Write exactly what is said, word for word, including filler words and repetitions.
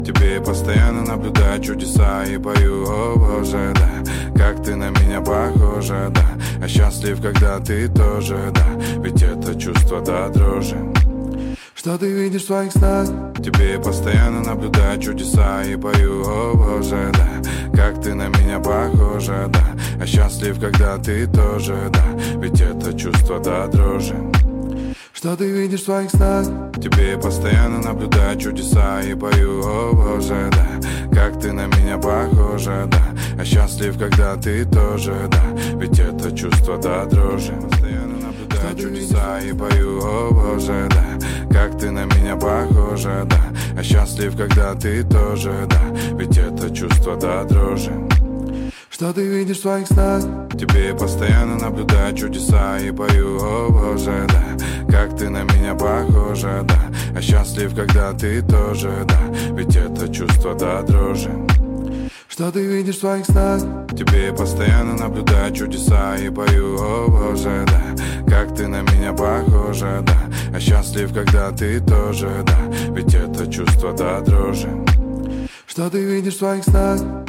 Тебе постоянно наблюдаю чудеса и пою, о боже, да. Как ты на меня похожа, да. Я счастлив, когда ты тоже, да. Ведь это чувство до дрожи. Что ты видишь в своих снах? Тебе постоянно наблюдаю чудеса и пою, о боже, да. Как ты на меня похожа, да. Я счастлив, когда ты тоже, да. Ведь это чувство до дрожи. Что ты видишь в своих снах? Тебе постоянно наблюдаю чудеса и пою, о боже, да. Как ты на меня похожа, да. Я счастлив, когда ты тоже, да. Ведь это чувство до дрожи. Постоянно наблюдаю чудеса и пою, о боже, да. Как ты на меня похожа, да. Я счастлив, когда ты тоже, да. Ведь это чувство до дрожи. Что ты видишь в своих снах? Тебе постоянно наблюдаю чудеса и пою, о боже, да. Как ты на меня похожа, да. Я счастлив, когда ты тоже, да. Ведь это чувство до дрожи. Что ты видишь в своих снах? Тебе постоянно наблюдаю чудеса и пою, о боже, да. Как ты на меня похожа, да. Я счастлив, когда ты тоже, да. Ведь это чувство до дрожи. Что ты видишь в своих снах?